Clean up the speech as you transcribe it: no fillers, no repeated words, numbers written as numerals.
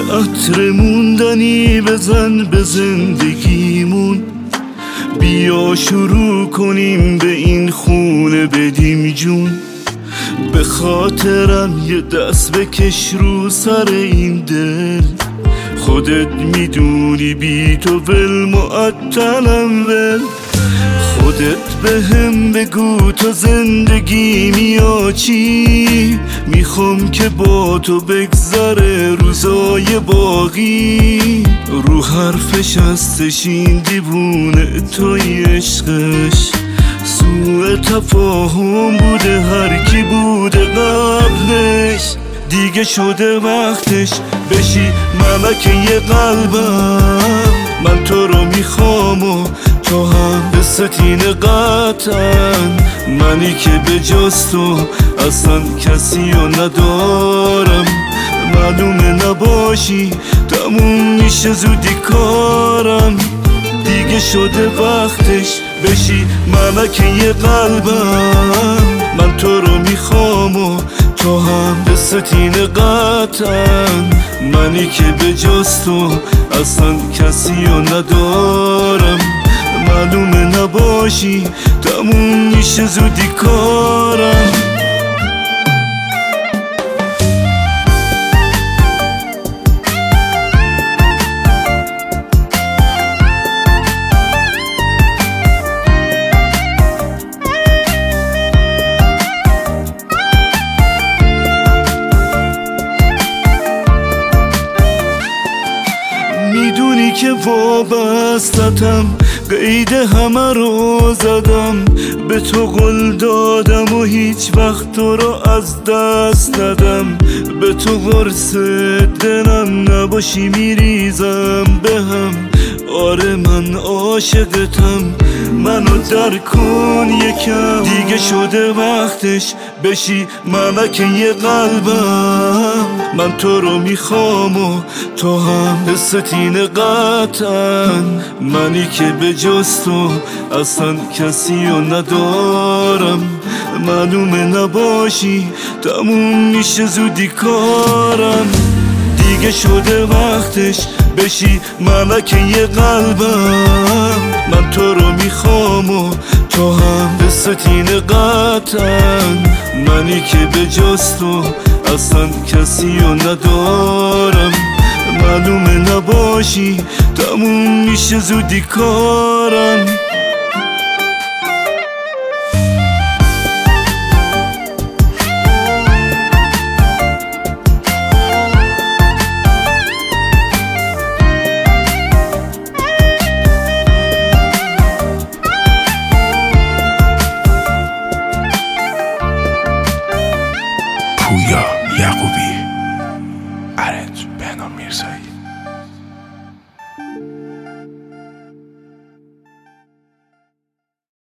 عطر موندنی بزن به زندگیمون، بیا شروع کنیم به این خونه بدیم جون. به خاطرم یه دست بکش رو سر این دل، خودت میدونی بی تو ول معطلم ول. خودت به هم بگو تو زندگی میا چی، میخوام که با تو بگذره روزای باقی. رو حرفش هستش این دیوونه توی عشقش، سوء تفاهم بوده هر کی بوده قبلش. دیگه شده وقتش بشی ملکه قلبم، من تو رو میخوام و تو هم به ستین قطعن. منی که به جز تو اصلا کسی رو ندارم، معلومه نباشی تموم میشه زودی کارم. دیگه شده وقتش بشی ملکه قلبم، من تو رو میخوام و تو هم به ستین قطعن. منی که به جز تو اصلا کسی رو ندارم، معلومه نباشی تموم میشه زودی کارم. میدونی که وابستتم، قید همه رو زدم، به تو قول دادم و هیچ وقت تو رو از دست ندم. به تو قرص دلم نباشی میریزم به هم، آره من عاشقتم، منو درک کن یکم. دیگه شده وقتش بشی ملکه قلبم، من تو رو میخوام و تو هم به ستین قطعن. منی که به جز تو اصلا کسی رو ندارم، معلومه نباشی تموم میشه زودی کارم. دیگه شده وقتش بشی ملکه قلبم، من تو رو میخوام و تو هم به ستین قطعن. منی که به جز تو اصلا کسی رو ندارم، معلومه نباشی تموم میشه زودی کارم. پویا یعقوبی.